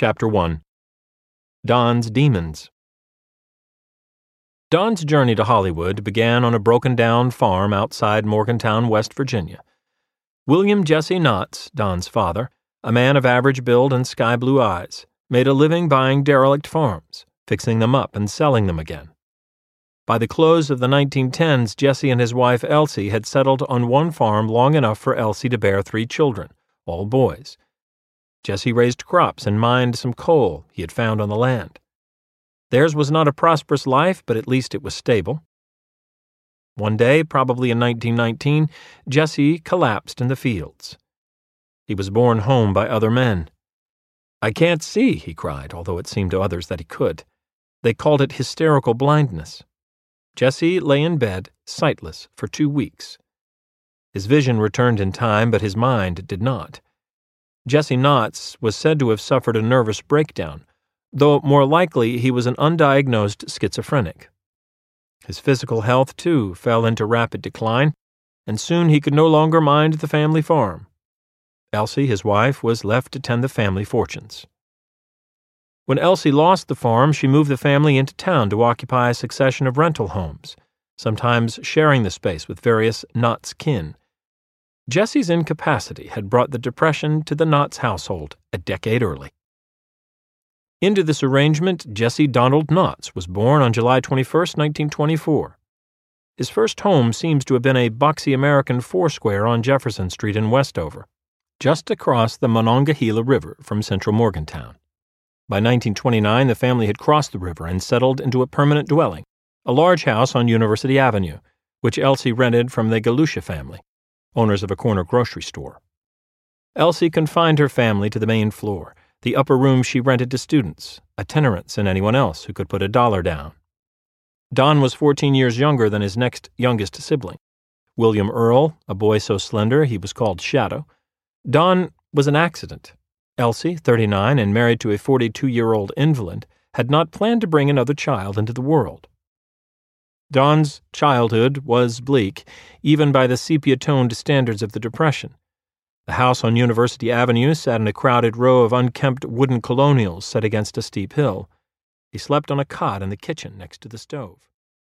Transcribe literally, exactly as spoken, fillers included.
Chapter one. Don's Demons. Don's journey to Hollywood began on a broken-down farm outside Morgantown, West Virginia. William Jesse Knotts, Don's father, a man of average build and sky-blue eyes, made a living buying derelict farms, fixing them up and selling them again. By the close of the nineteen tens, Jesse and his wife Elsie had settled on one farm long enough for Elsie to bear three children, all boys. Jesse raised crops and mined some coal he had found on the land. Theirs was not a prosperous life, but at least it was stable. One day, probably in nineteen nineteen, Jesse collapsed in the fields. He was borne home by other men. "I can't see," he cried, although it seemed to others that he could. They called it hysterical blindness. Jesse lay in bed, sightless, for two weeks. His vision returned in time, but his mind did not. Jesse Knotts was said to have suffered a nervous breakdown, though more likely he was an undiagnosed schizophrenic. His physical health, too, fell into rapid decline, and soon he could no longer mind the family farm. Elsie, his wife, was left to tend the family fortunes. When Elsie lost the farm, she moved the family into town to occupy a succession of rental homes, sometimes sharing the space with various Knotts kin. Jesse's incapacity had brought the depression to the Knotts household a decade early. Into this arrangement, Jesse Donald Knotts was born on July twenty-first, nineteen twenty-four. His first home seems to have been a boxy American foursquare on Jefferson Street in Westover, just across the Monongahela River from central Morgantown. By nineteen twenty-nine, the family had crossed the river and settled into a permanent dwelling, a large house on University Avenue, which Elsie rented from the Galusha family, owners of a corner grocery store. Elsie confined her family to the main floor, the upper room she rented to students, itinerants, and anyone else who could put a dollar down. Don was fourteen years younger than his next youngest sibling, William Earl, a boy so slender he was called Shadow. Don was an accident. Elsie, thirty-nine and married to a forty-two-year-old invalid, had not planned to bring another child into the world. Don's childhood was bleak, even by the sepia-toned standards of the Depression. The house on University Avenue sat in a crowded row of unkempt wooden colonials set against a steep hill. He slept on a cot in the kitchen next to the stove.